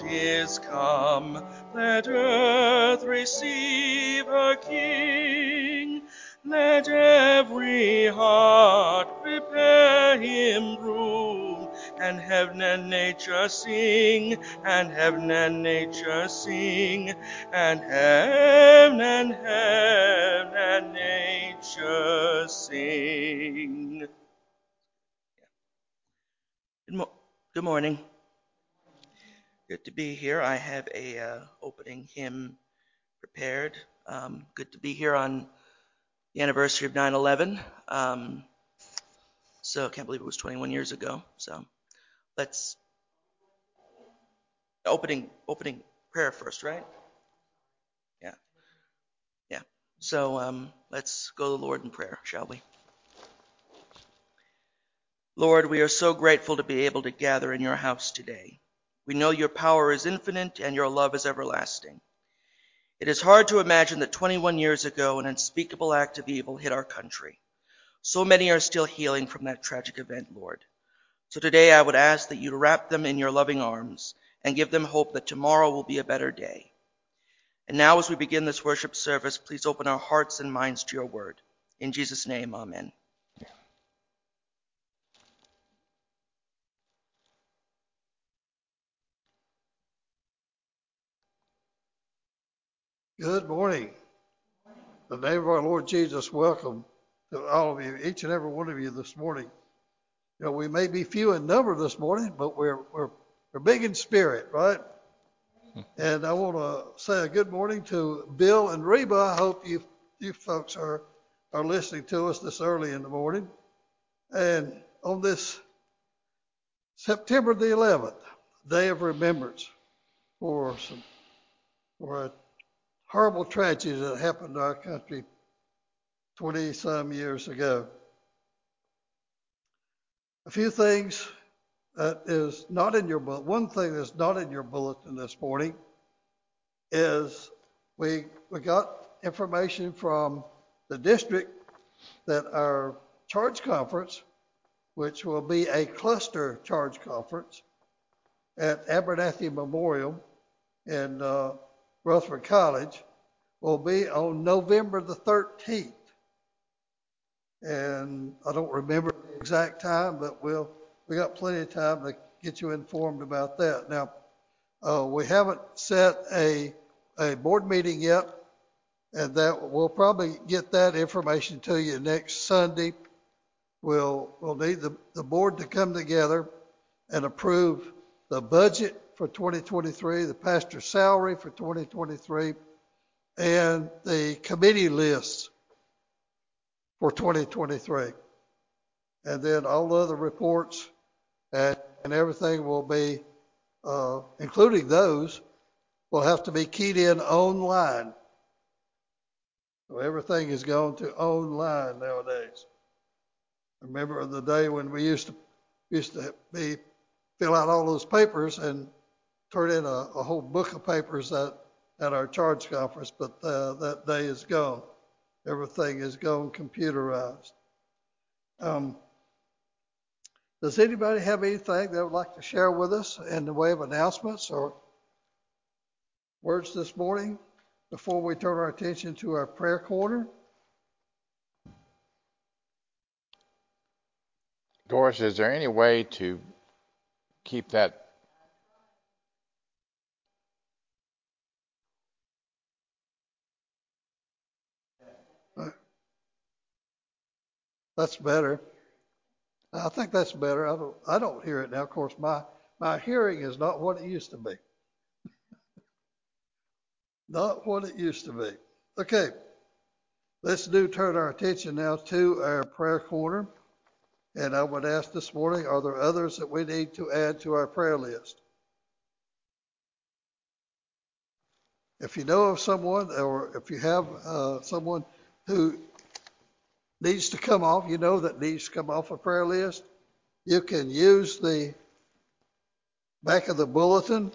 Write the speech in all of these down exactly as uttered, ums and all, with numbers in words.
is come. Let earth receive her King. Let every heart prepare him room. And heaven and nature sing, and heaven and nature sing, and heaven and heaven and nature sing. Good, mo- good morning. Good to be here. I have a uh, opening hymn prepared. Um, good to be here on the anniversary of nine eleven. Um, so I can't believe it was twenty-one years ago. So let's opening opening prayer first, right? Yeah, yeah. So um, let's go to the Lord in prayer, shall we? Lord, we are so grateful to be able to gather in your house today. We know your power is infinite and your love is everlasting. It is hard to imagine that twenty-one years ago an unspeakable act of evil hit our country. So many are still healing from that tragic event, Lord. So today I would ask that you wrap them in your loving arms and give them hope that tomorrow will be a better day. And now as we begin this worship service, please open our hearts and minds to your word. In Jesus' name, amen. Good morning. In the name of our Lord Jesus, welcome to all of you, each and every one of you this morning. You know, we may be few in number this morning, but we're we're we're big in spirit, right? And I want to say a good morning to Bill and Reba. I hope you you folks are are listening to us this early in the morning. And on this September the eleventh, Day of Remembrance, for some for a horrible tragedy that happened to our country twenty-some years ago. A few things that is not in your bulletin. One thing that's not in your bulletin this morning is we we got information from the district that our charge conference, which will be a cluster charge conference at Abernathy Memorial in uh, Rutherford College, will be on November the thirteenth. And I don't remember the exact time, but we'll we got plenty of time to get you informed about that. Now, uh, we haven't set a a board meeting yet, and that we'll probably get that information to you next Sunday. We'll we'll need the, the board to come together and approve the budget for twenty twenty-three, the pastor's salary for twenty twenty-three, and the committee lists for twenty twenty-three. And then all the other reports and, and everything will be, uh, including those, will have to be keyed in online. So everything is going to online nowadays. Remember the day when we used to used to be fill out all those papers and turn in a, a whole book of papers at, at our charge conference, but uh, that day is gone. Everything is gone computerized. Um, does anybody have anything they would like to share with us in the way of announcements or words this morning before we turn our attention to our prayer corner? Doris, is there any way to keep that? That's better. I think that's better. I don't, I don't hear it now. Of course, my, my hearing is not what it used to be. Not what it used to be. Okay, let's do turn our attention now to our prayer corner. And I would ask this morning, are there others that we need to add to our prayer list? If you know of someone, or if you have uh, someone who needs to come off, you know that needs to come off a prayer list, you can use the back of the bulletin.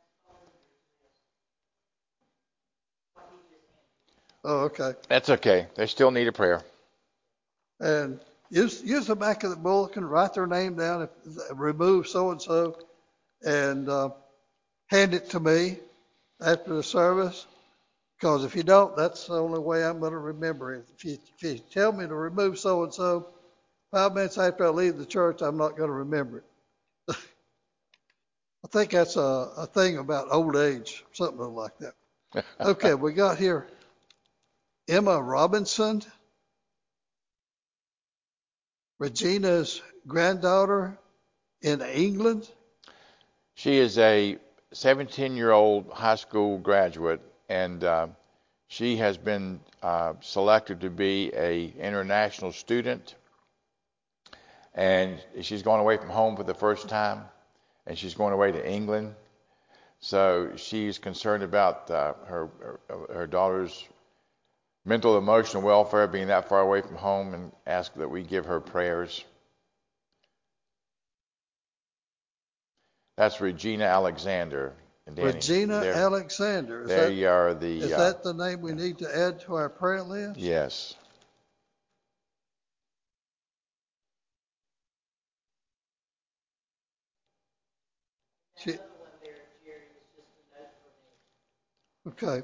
Oh, okay. That's okay. They still need a prayer. And use use the back of the bulletin, write their name down, if, remove so and so, and uh, hand it to me after the service, because if you don't, that's the only way I'm going to remember it. If you, if you tell me to remove so-and-so, five minutes after I leave the church, I'm not going to remember it. I think that's a, a thing about old age, something like that. Okay, we got here Emma Robinson, Regina's granddaughter in England. She is a seventeen-year-old high school graduate, and uh, she has been uh, selected to be a international student. And she's going away from home for the first time, and she's going away to England. So she's concerned about uh, her, her her daughter's mental and emotional welfare being that far away from home, and ask that we give her prayers. That's Regina Alexander. And Danny, Regina there, Alexander. Is there that, you are. The is uh, that the name we need to add to our prayer list? yes. She, okay.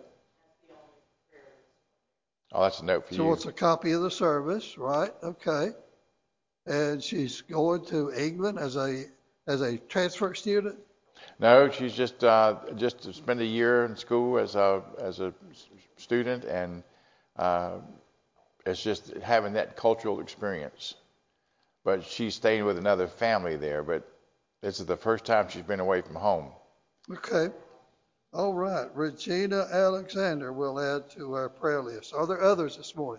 Oh, that's a note for So you. it's a copy of the service, right? Okay. And she's going to England as a as a transfer student? No, she's just uh, just to spend a year in school as a as a student, and uh, it's just having that cultural experience. But she's staying with another family there. But this is the first time she's been away from home. Okay. All right. Regina Alexander will add to our prayer list. Are there others this morning?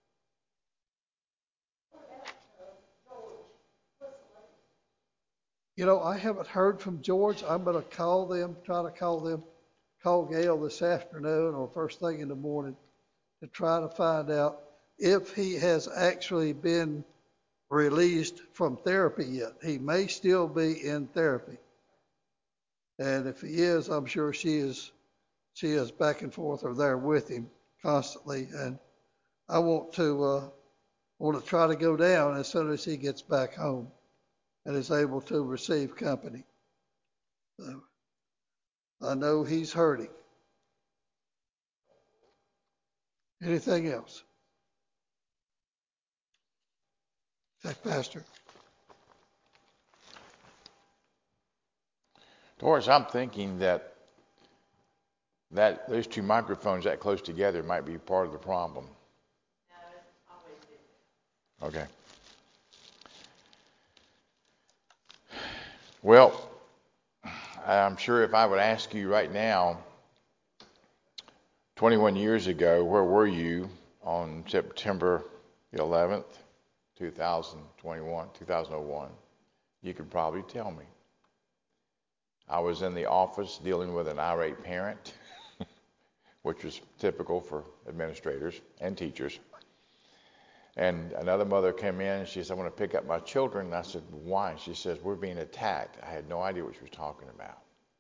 You know, I haven't heard from George. I'm going to call them, try to call them, call Gail this afternoon or first thing in the morning to try to find out if he has actually been released from therapy yet. He may still be in therapy. And if he is, I'm sure she is she is back and forth or there with him constantly. And I want to uh, want to try to go down as soon as he gets back home and is able to receive company. So I know he's hurting. Anything else? Okay, Pastor. Doris, I'm thinking that that those two microphones that close together might be part of the problem. Okay. Well, I'm sure if I would ask you right now, twenty-one years ago, where were you on September eleventh, two thousand twenty-one, two thousand one, you could probably tell me. I was in the office dealing with an irate parent, which was typical for administrators and teachers. And another mother came in and she said, I want to pick up my children. And I said, why? She says, we're being attacked. I had no idea what she was talking about.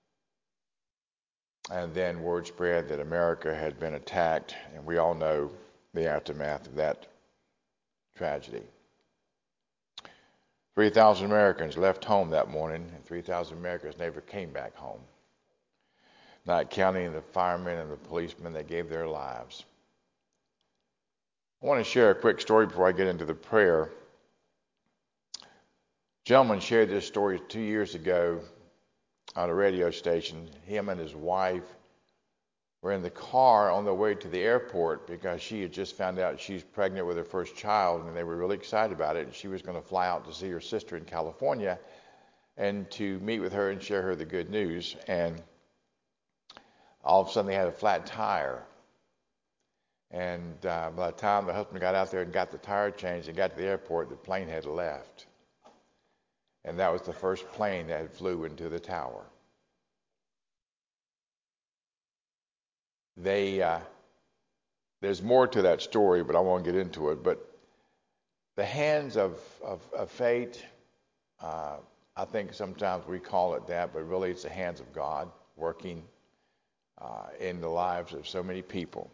And then word spread that America had been attacked, and we all know the aftermath of that tragedy. three thousand Americans left home that morning, and three thousand Americans never came back home, not counting the firemen and the policemen that gave their lives. I want to share a quick story before I get into the prayer. A gentleman shared this story two years ago on a radio station. Him and his wife were in the car on their way to the airport because she had just found out she's pregnant with her first child, and they were really excited about it. And she was going to fly out to see her sister in California and to meet with her and share her the good news. And all of a sudden they had a flat tire. And uh, by the time the husband got out there and got the tire changed and got to the airport, the plane had left. And that was the first plane that flew into the tower. They, uh, there's more to that story, but I won't get into it. But the hands of, of, of fate, uh, I think sometimes we call it that, but really it's the hands of God working uh, in the lives of so many people.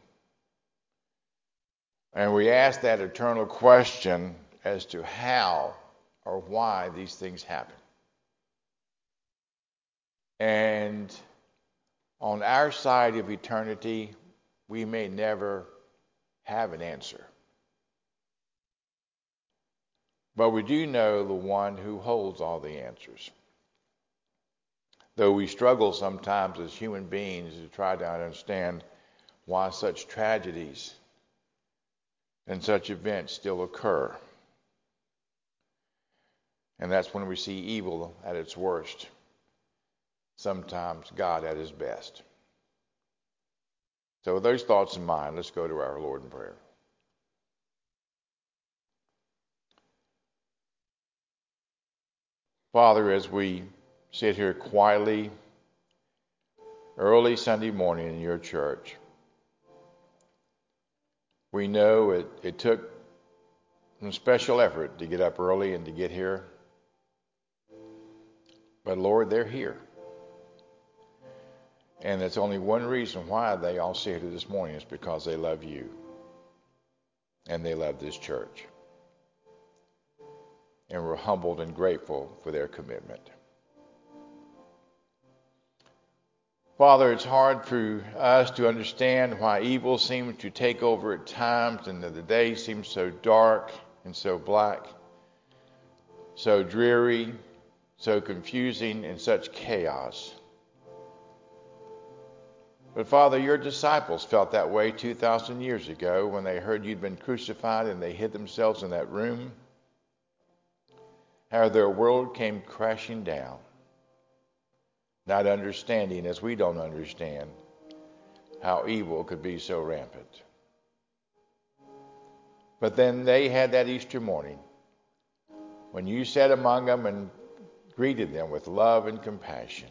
And we ask that eternal question as to how or why these things happen. And on our side of eternity, we may never have an answer. But we do know the one who holds all the answers. Though we struggle sometimes as human beings to try to understand why such tragedies and such events still occur. And that's when we see evil at its worst. Sometimes God at his best. So with those thoughts in mind, let's go to our Lord in prayer. Father, as we sit here quietly early Sunday morning in your church, we know it, it took some special effort to get up early and to get here. But Lord, they're here. And there's only one reason why they all sit here this morning is because they love you. And they love this church. And we're humbled and grateful for their commitment. Father, it's hard for us to understand why evil seems to take over at times and the day seems so dark and so black, so dreary, so confusing, and such chaos. But Father, your disciples felt that way two thousand years ago when they heard you'd been crucified and they hid themselves in that room. How their world came crashing down, not understanding, as we don't understand, how evil could be so rampant. But then they had that Easter morning when you sat among them and greeted them with love and compassion.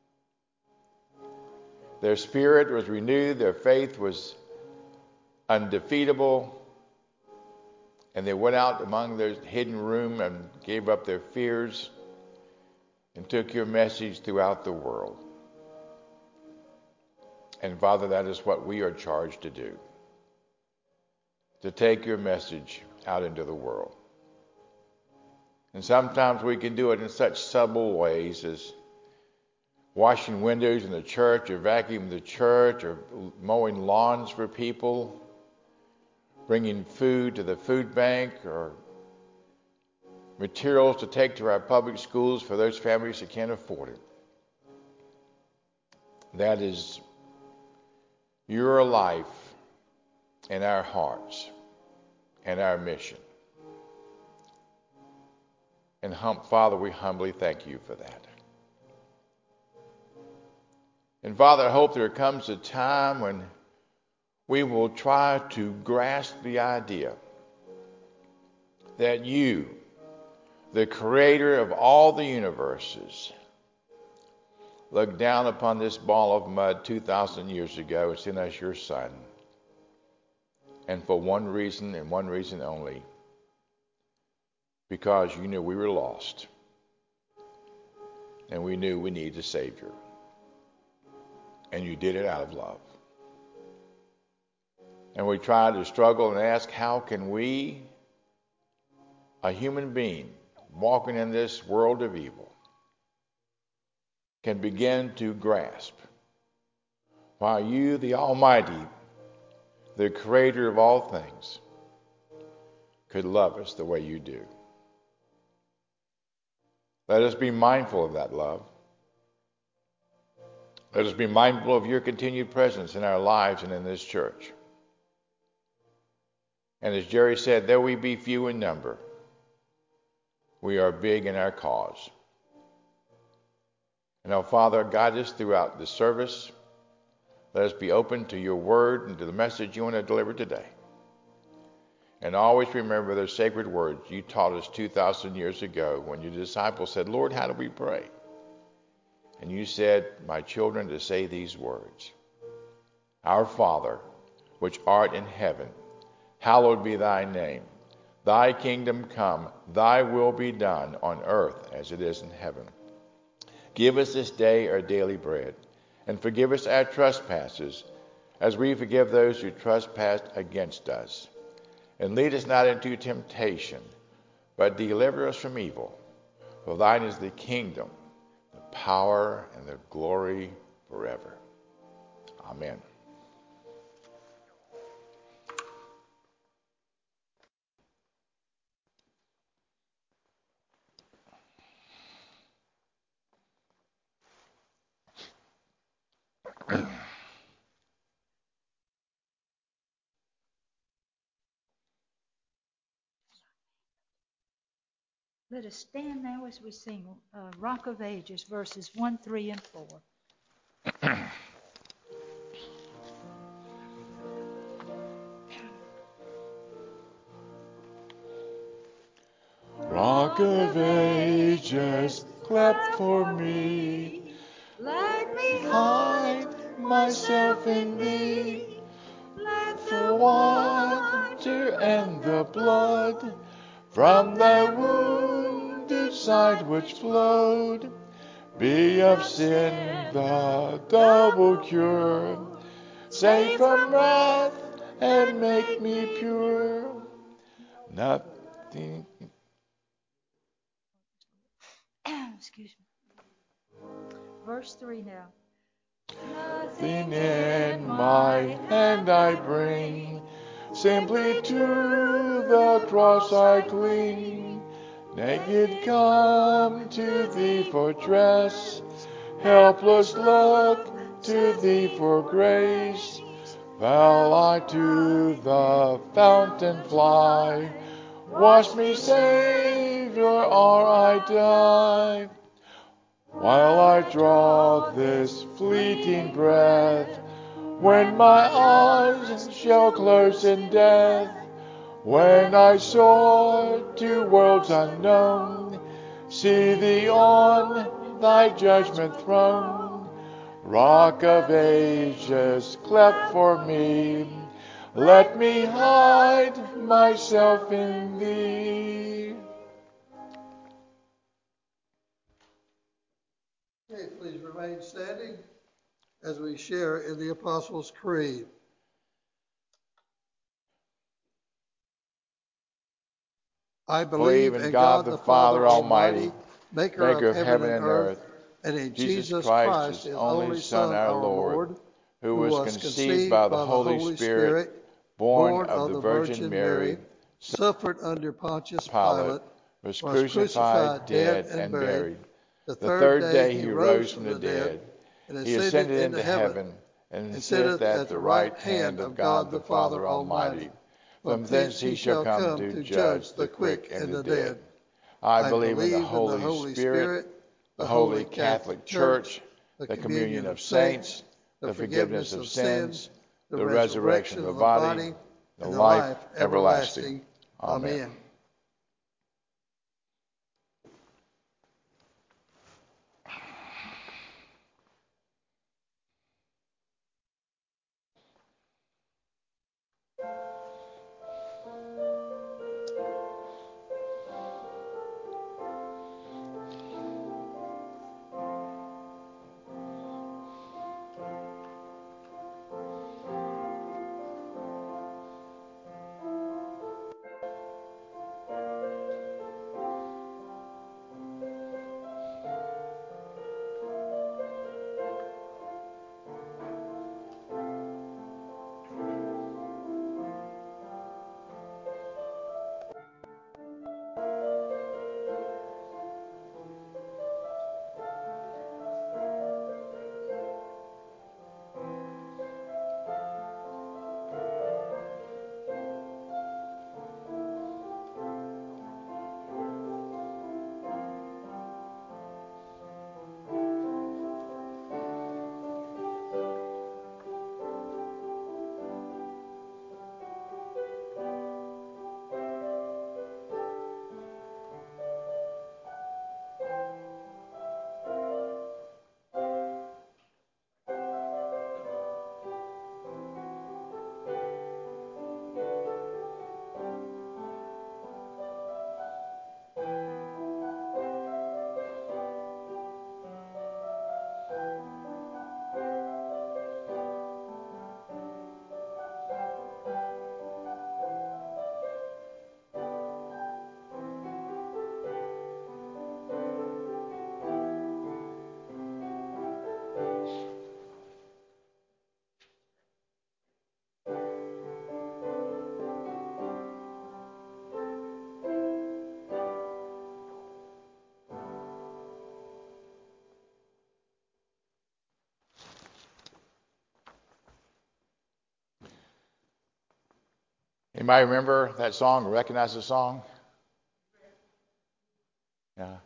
Their spirit was renewed, their faith was undefeatable, and they went out among their hidden room and gave up their fears and took your message throughout the world. And Father, that is what we are charged to do, to take your message out into the world. And sometimes we can do it in such subtle ways as washing windows in the church, or vacuuming the church, or mowing lawns for people, bringing food to the food bank, or materials to take to our public schools for those families that can't afford it. That is your life and our hearts and our mission. And hum, Father, we humbly thank you for that. And Father, I hope there comes a time when we will try to grasp the idea that you, the creator of all the universes, looked down upon this ball of mud two thousand years ago and sent us your Son. And for one reason and one reason only, because you knew we were lost. And we knew we needed a Savior. And you did it out of love. And we tried to struggle and ask, how can we, a human being walking in this world of evil, can begin to grasp why you, the Almighty, the creator of all things, could love us the way you do. Let us be mindful of that love. Let us be mindful of your continued presence in our lives and in this church. And as Jerry said, though we be few in number, we are big in our cause. And now, Father, guide us throughout the service. Let us be open to your word and to the message you want to deliver today. And always remember those sacred words you taught us two thousand years ago when your disciples said, Lord, how do we pray? And you said, my children, to say these words. Our Father, which art in heaven, hallowed be thy name. Thy kingdom come, thy will be done on earth as it is in heaven. Give us this day our daily bread, and forgive us our trespasses, as we forgive those who trespass against us. And lead us not into temptation, but deliver us from evil. For thine is the kingdom, the power, and the glory forever. Amen. Let us stand now as we sing uh, Rock of Ages, verses one, three, and four. Rock of Ages, clap for me. Let me Hide myself in thee. let The water and the blood from thy wounded side which flowed be of sin the double cure. Save from wrath and make me pure. Nothing. Excuse me. Verse three now. Nothing in my hand I bring, simply to the cross I cling. Naked come to thee for dress, helpless look to thee for grace. Fell I to the fountain fly, wash me, Savior, or I die. While I draw this fleeting breath, when my eyes shall close in death, when I soar to worlds unknown, see thee on thy judgment throne. Rock of Ages, clap for me, let me hide myself in thee. Okay, please remain standing as we share in the Apostles' Creed. I believe in God the Father Almighty, maker of heaven and earth, and in Jesus Christ, his only Son, our Lord, who was conceived by the Holy Spirit, born of the Virgin Mary, suffered under Pontius Pilate, Pilate, was was crucified, dead, and buried. The third day he rose from the dead. He ascended into heaven, and sitteth at the right hand of God the Father Almighty. From thence he shall come to judge the quick and the dead. I believe in the Holy Spirit, the Holy Catholic Church, the communion of saints, the forgiveness of sins, the resurrection of the body, the life everlasting. Amen. Anybody remember that song or recognize the song? Yeah.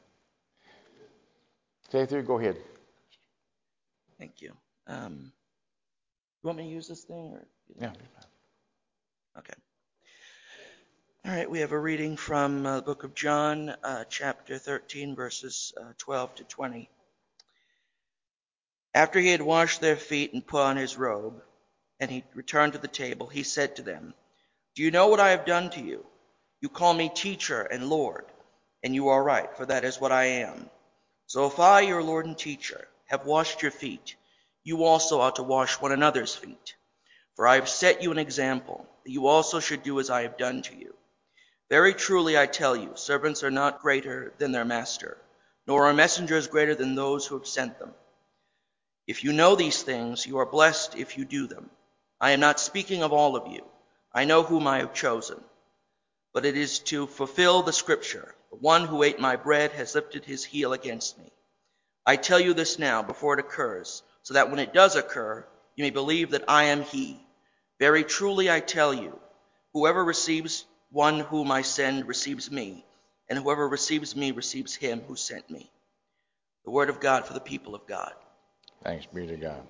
Stay through, go ahead. Thank you. Um, you want me to use this thing? Or? Yeah. Okay. All right, we have a reading from uh, the book of John, uh, chapter thirteen, verses uh, twelve to twenty. After he had washed their feet and put on his robe, and he returned to the table, he said to them, "Do you know what I have done to you? You call me teacher and Lord, and you are right, for that is what I am. So if I, your Lord and teacher, have washed your feet, you also ought to wash one another's feet. For I have set you an example, that you also should do as I have done to you. Very truly I tell you, servants are not greater than their master, nor are messengers greater than those who have sent them. If you know these things, you are blessed if you do them. I am not speaking of all of you. I know whom I have chosen. But it is to fulfill the scripture, the one who ate my bread has lifted his heel against me. I tell you this now before it occurs, so that when it does occur, you may believe that I am he. Very truly I tell you, whoever receives one whom I send receives me, and whoever receives me receives him who sent me." The word of God for the people of God. Thanks be to God.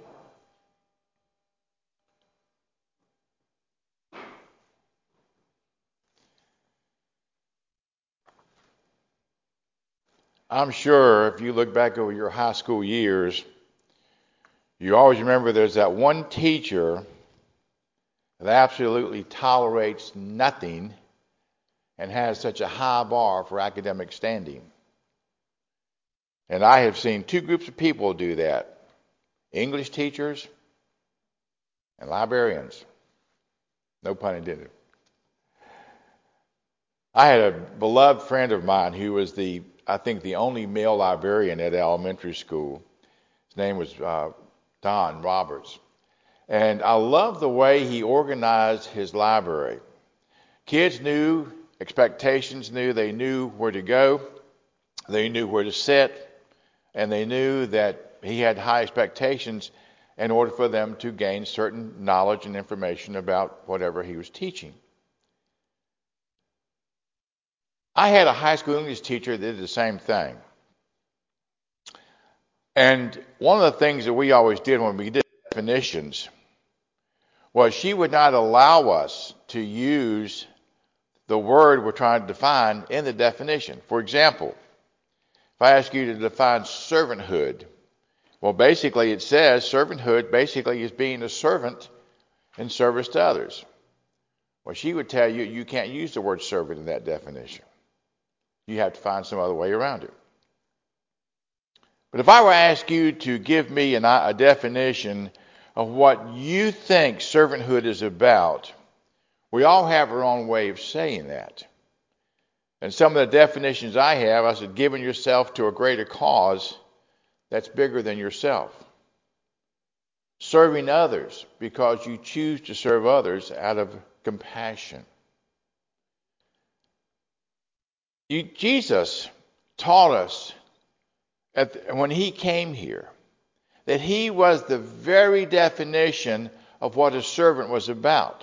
I'm sure if you look back over your high school years, you always remember there's that one teacher that absolutely tolerates nothing and has such a high bar for academic standing. And I have seen two groups of people do that: English teachers and librarians. No pun intended. I had a beloved friend of mine who was the, I think, the only male librarian at elementary school. His name was uh, Don Roberts. And I loved the way he organized his library. Kids knew, expectations knew, they knew where to go, they knew where to sit, and they knew that he had high expectations in order for them to gain certain knowledge and information about whatever he was teaching. I had a high school English teacher that did the same thing. And one of the things that we always did when we did definitions was she would not allow us to use the word we're trying to define in the definition. For example, if I ask you to define servanthood, well, basically it says servanthood basically is being a servant in service to others. Well, she would tell you you can't use the word servant in that definition. You have to find some other way around it. But if I were to ask you to give me an, a definition of what you think servanthood is about, we all have our own way of saying that. And some of the definitions I have, I said, giving yourself to a greater cause that's bigger than yourself. Serving others because you choose to serve others out of compassion. You, Jesus taught us at the, when he came here that he was the very definition of what a servant was about.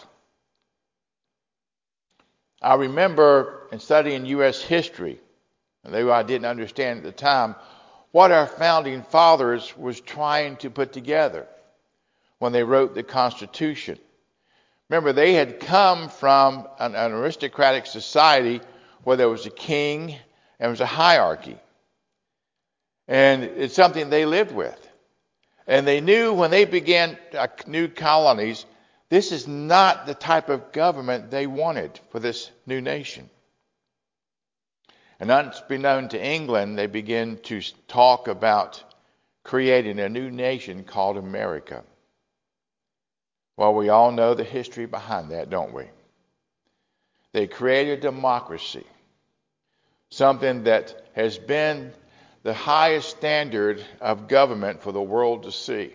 I remember in studying U S history, and though I didn't understand at the time, what our founding fathers was trying to put together when they wrote the Constitution. Remember, they had come from an, an aristocratic society where there was a king and there was a hierarchy. And it's something they lived with. And they knew when they began uh, new colonies, this is not the type of government they wanted for this new nation. And unbeknown to England, they began to talk about creating a new nation called America. Well, we all know the history behind that, don't we? They created democracy, something that has been the highest standard of government for the world to see.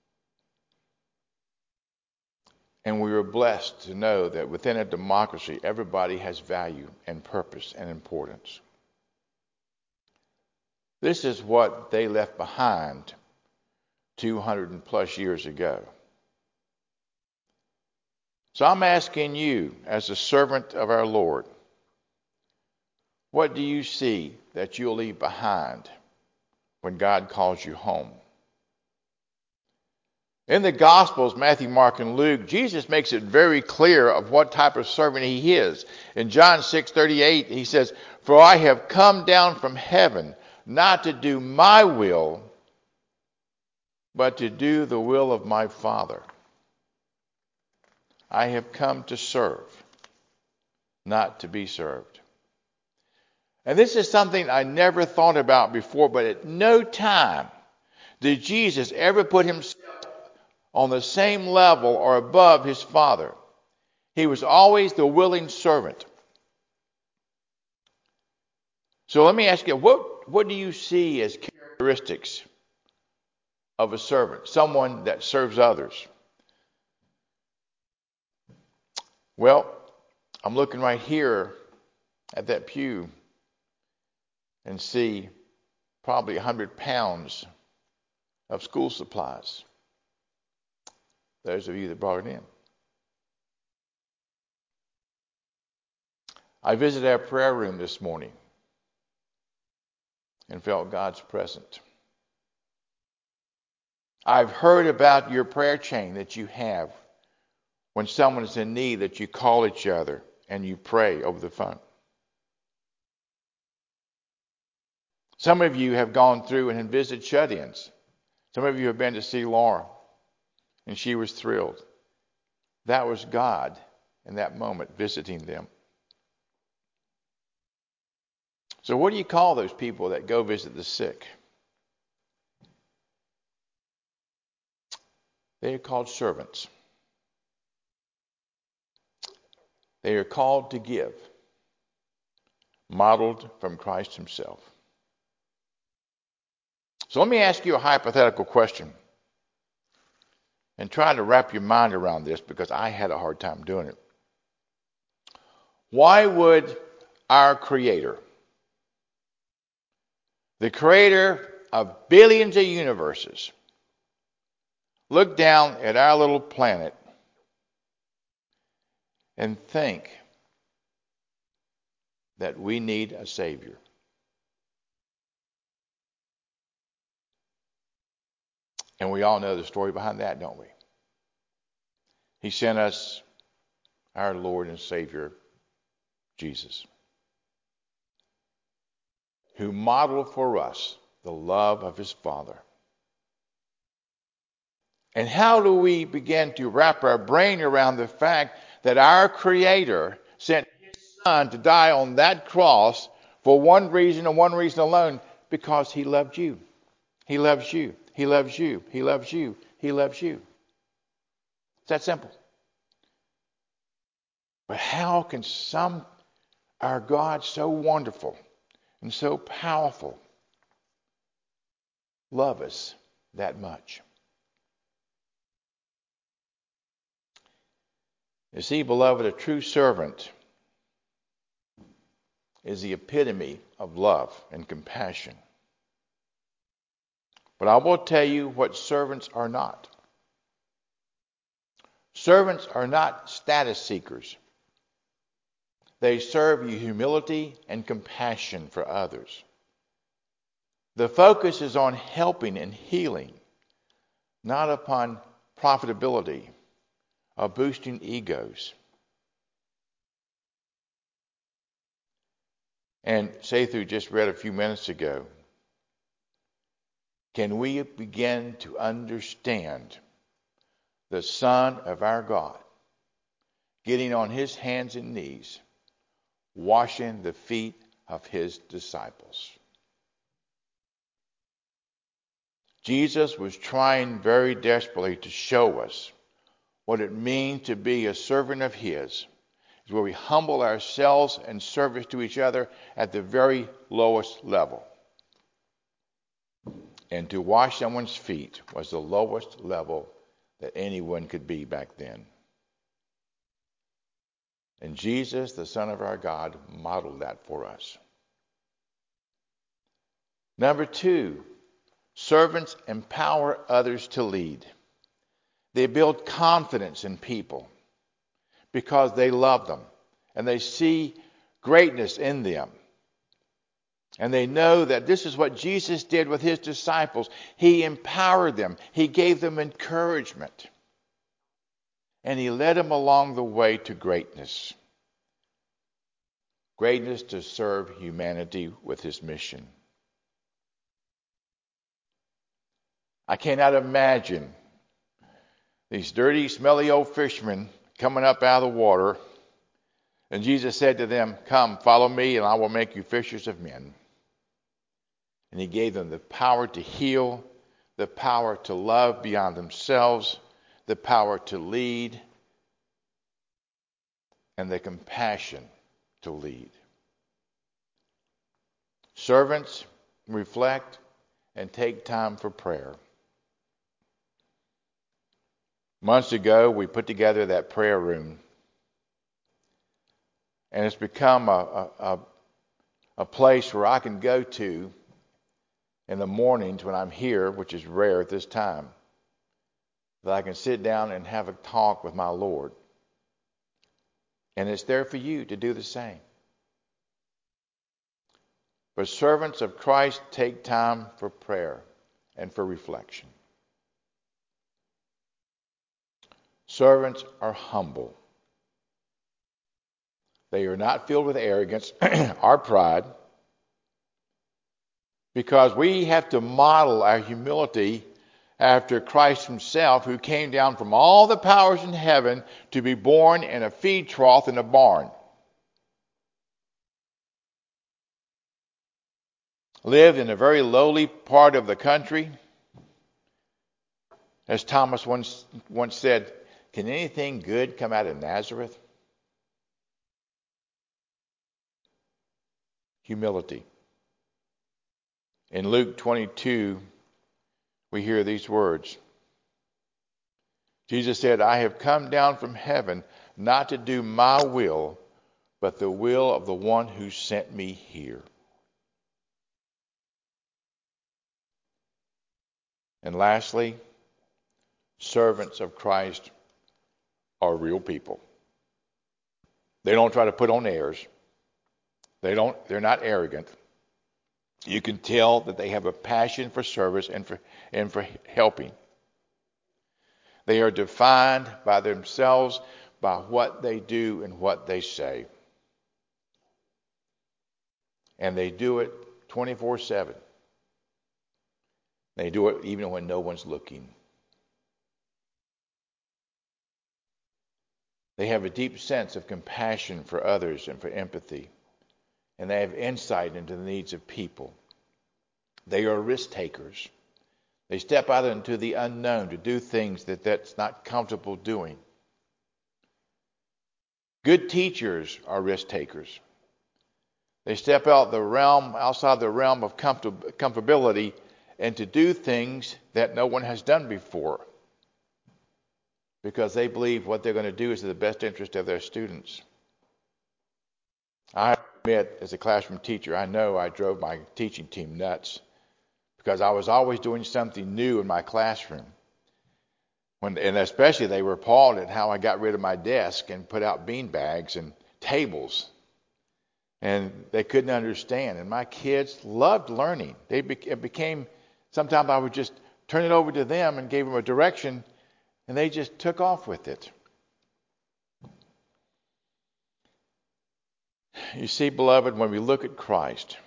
And we were blessed to know that within a democracy, everybody has value and purpose and importance. This is what they left behind two hundred plus years ago. So I'm asking you, as a servant of our Lord, what do you see that you'll leave behind when God calls you home? In the Gospels, Matthew, Mark, and Luke, Jesus makes it very clear of what type of servant he is. In John six thirty-eight, he says, "For I have come down from heaven, not to do my will, but to do the will of my Father. I have come to serve, not to be served." And this is something I never thought about before, but at no time did Jesus ever put himself on the same level or above his Father. He was always the willing servant. So let me ask you, what, what do you see as characteristics of a servant, someone that serves others? Well, I'm looking right here at that pew and see probably one hundred pounds of school supplies. Those of you that brought it in. I visited our prayer room this morning and felt God's presence. I've heard about your prayer chain that you have when someone is in need, that you call each other and you pray over the phone. Some of you have gone through and have visited shut-ins. Some of you have been to see Laura, and she was thrilled. That was God in that moment visiting them. So what do you call those people that go visit the sick? They are called servants. They are called to give, modeled from Christ himself. So let me ask you a hypothetical question and try to wrap your mind around this, because I had a hard time doing it. Why would our Creator, the creator of billions of universes, look down at our little planet and think that we need a Savior? And we all know the story behind that, don't we? He sent us our Lord and Savior, Jesus, who modeled for us the love of his Father. And how do we begin to wrap our brain around the fact that our Creator sent his Son to die on that cross for one reason and one reason alone? Because he loved you. He loves you. He loves you. He loves you. He loves you. It's that simple. But how can some, our God so wonderful and so powerful, love us that much? You see, beloved, a true servant is the epitome of love and compassion. But I will tell you what servants are not. Servants are not status seekers. They serve you humility and compassion for others. The focus is on helping and healing, not upon profitability or boosting egos. And Sethu just read a few minutes ago, can we begin to understand the Son of our God getting on his hands and knees, washing the feet of his disciples? Jesus was trying very desperately to show us what it means to be a servant of his, is where we humble ourselves in service to each other at the very lowest level. And to wash someone's feet was the lowest level that anyone could be back then. And Jesus, the Son of our God, modeled that for us. Number two, servants empower others to lead. They build confidence in people. because they love them and they see greatness in them. And they know that this is what Jesus did with his disciples. He empowered them. He gave them encouragement. And he led them along the way to greatness. Greatness to serve humanity with his mission. I cannot imagine these dirty, smelly old fishermen coming up out of the water. And Jesus said to them, "Come, follow me, and I will make you fishers of men." And he gave them the power to heal, the power to love beyond themselves, the power to lead, and the compassion to lead. Servants, reflect and take time for prayer. Months ago, we put together that prayer room. And it's become a, a, a place where I can go to in the mornings when I'm here, which is rare at this time, that I can sit down and have a talk with my Lord. And it's there for you to do the same. But servants of Christ take time for prayer and for reflection. Servants are humble. They are not filled with arrogance or pride, because we have to model our humility after Christ himself, who came down from all the powers in heaven to be born in a feed trough in a barn. Lived in a very lowly part of the country. As Thomas once, once said, "Can anything good come out of Nazareth?" Humility. In Luke twenty-two, we hear these words. Jesus said, "I have come down from heaven not to do my will, but the will of the one who sent me here." And lastly, servants of Christ are real people. They don't try to put on airs. They don't, they're not arrogant. You can tell that they have a passion for service and for, and for helping. They are defined by themselves, by what they do and what they say. And they do it twenty-four seven. They do it even when no one's looking. They have a deep sense of compassion for others and for empathy. And they have insight into the needs of people. They are risk takers. They step out into the unknown to do things that that's not comfortable doing. Good teachers are risk takers. They step out the realm, outside the realm of comfort, comfortability, and to do things that no one has done before, because they believe what they're going to do is in the best interest of their students. I admit, as a classroom teacher, I know I drove my teaching team nuts, because I was always doing something new in my classroom. When, and especially they were appalled at how I got rid of my desk and put out bean bags and tables. And they couldn't understand. And my kids loved learning. They be, it became, sometimes I would just turn it over to them and gave them a direction, and they just took off with it. You see, beloved, when we look at Christ,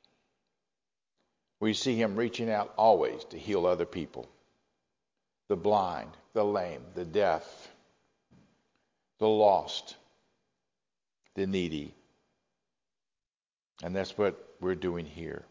we see him reaching out always to heal other people. The blind, the lame, the deaf, the lost, the needy. And that's what we're doing here.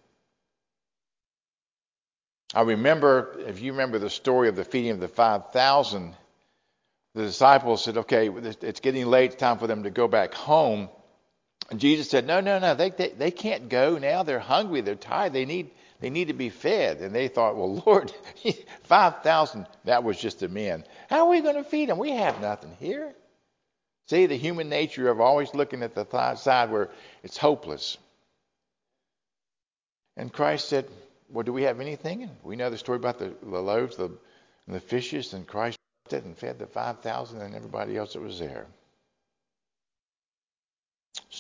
I remember, if you remember the story of the feeding of the five thousand, the disciples said, okay, it's getting late, it's time for them to go back home. And Jesus said, no, no, no, they, they, they can't go now. They're hungry, they're tired, they need they need to be fed. And they thought, well, Lord, five thousand, that was just the men. How are we going to feed them? We have nothing here. See, the human nature of always looking at the th- side where it's hopeless. And Christ said, well, do we have anything? And we know the story about the, the loaves the, and the fishes, and Christ did and fed the five thousand and everybody else that was there.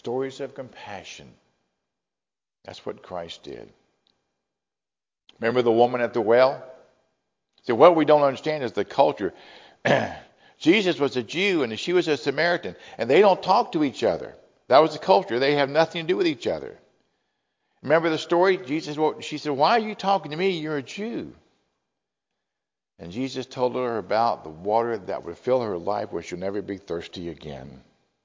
Stories of compassion. That's what Christ did. Remember the woman at the well? See, what we don't understand is the culture. Jesus was a Jew and she was a Samaritan, and they don't talk to each other. That was the culture. They have nothing to do with each other. Remember the story? Jesus, she said, "Why are you talking to me? You're a Jew." And Jesus told her about the water that would fill her life where she'll never be thirsty again.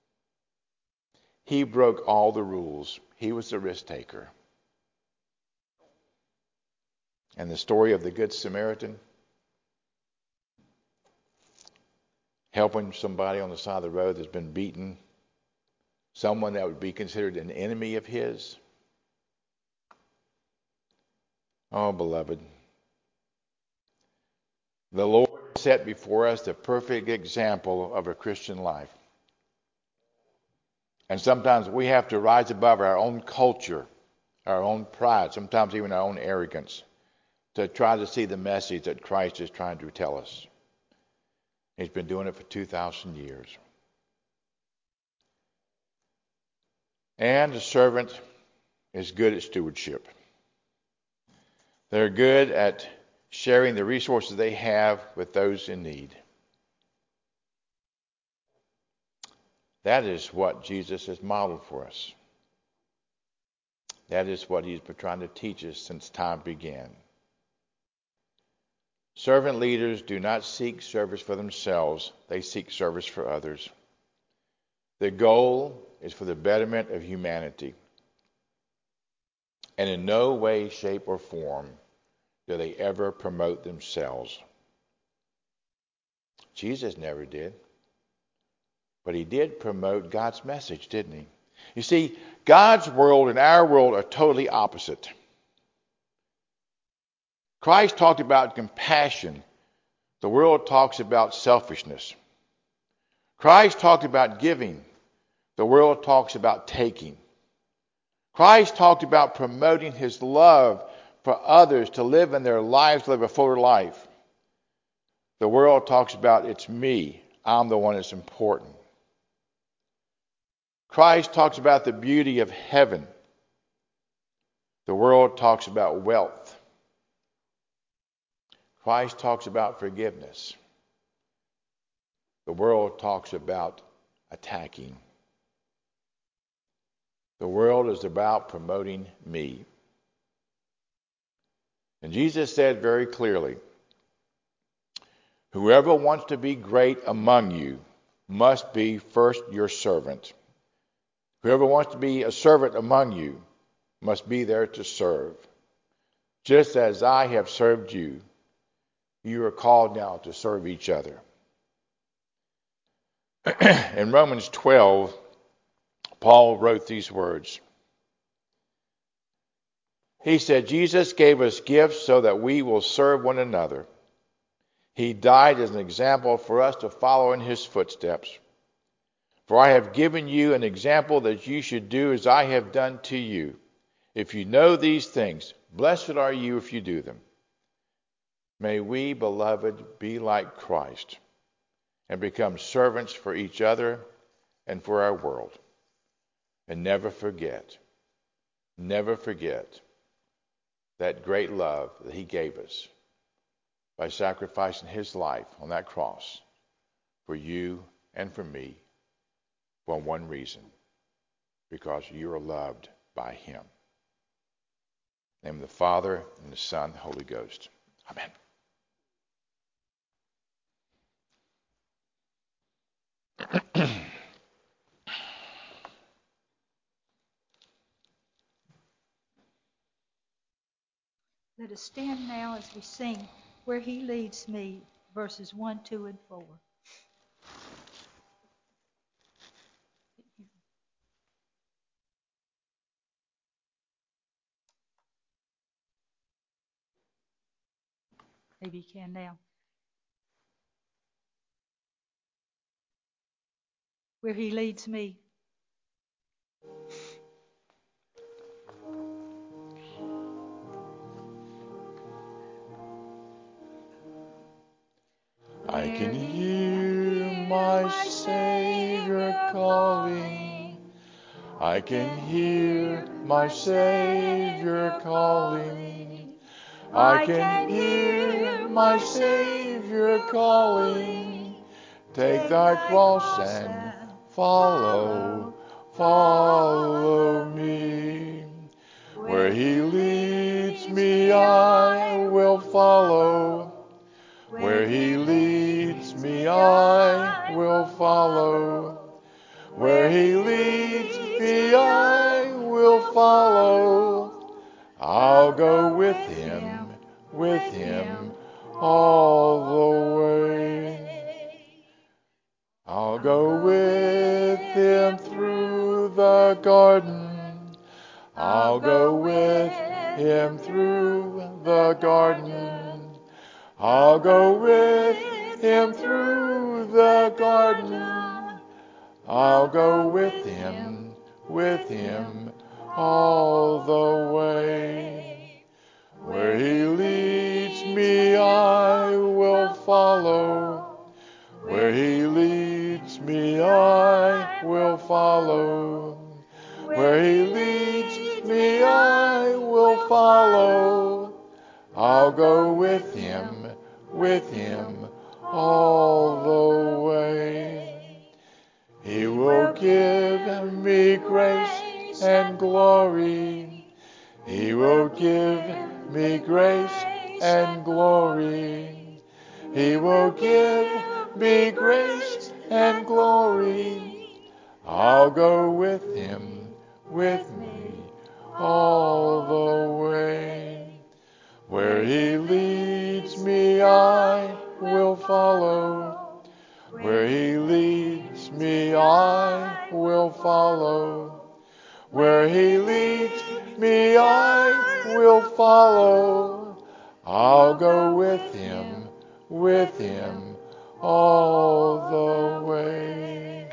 He broke all the rules. He was the risk taker. And the story of the Good Samaritan, helping somebody on the side of the road that's been beaten, someone that would be considered an enemy of his. Oh, beloved, the Lord set before us the perfect example of a Christian life. And sometimes we have to rise above our own culture, our own pride, sometimes even our own arrogance, to try to see the message that Christ is trying to tell us. He's been doing it for two thousand years. And a servant is good at stewardship. They're good at sharing the resources they have with those in need. That is what Jesus has modeled for us. That is what he's been trying to teach us since time began. Servant leaders do not seek service for themselves. They seek service for others. The goal is for the betterment of humanity. And in no way, shape, or form do they ever promote themselves. Jesus never did. But he did promote God's message, didn't he? You see, God's world and our world are totally opposite. Christ talked about compassion. The world talks about selfishness. Christ talked about giving. The world talks about taking. Christ talked about promoting his love for others to live in their lives, to live a fuller life. The world talks about it's me. I'm the one that's important. Christ talks about the beauty of heaven. The world talks about wealth. Christ talks about forgiveness. The world talks about attacking. The world is about promoting me. And Jesus said very clearly, whoever wants to be great among you must be first your servant. Whoever wants to be a servant among you must be there to serve. Just as I have served you, you are called now to serve each other. In Romans twelve, Paul wrote these words. He said, Jesus gave us gifts so that we will serve one another. He died as an example for us to follow in his footsteps. For I have given you an example that you should do as I have done to you. If you know these things, blessed are you if you do them. May we, beloved, be like Christ and become servants for each other and for our world. And never forget, never forget that great love that he gave us by sacrificing his life on that cross for you and for me for one reason, because you are loved by him. In the name of the Father, and the Son, and the Holy Ghost. Amen. Let us stand now as we sing Where He Leads Me, verses one, two, and four. Maybe you can now. Where He leads me. I can hear my Savior calling, I can hear my Savior calling. I can hear my Savior calling. Take thy cross and follow, follow me. Where he leads me, I will follow. Where he leads me, I will follow. Where he leads me, I will follow. I'll go with him, with him all the way. I'll go with him through the garden. I'll go with him through the garden. I'll go with him through the garden. I'll go with him, with him all the way. Where he leads me, I will follow. Where he leads me, I will follow. Where he leads me, I will follow. I'll go with him, with him all the way. He will give me grace and glory. He will give me grace and glory. He will give me grace and glory. I'll go with him, with me all the way. Where he leads me, I will follow. Where he leads me, I will follow. Where he leads me, I will follow. I'll go with him, with him all the way.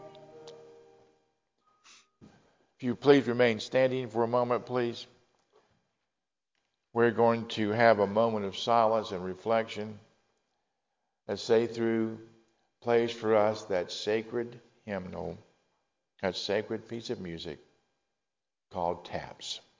If you please remain standing for a moment, please. We're going to have a moment of silence and reflection as Say-Through plays for us that sacred hymnal, that sacred piece of music called Taps.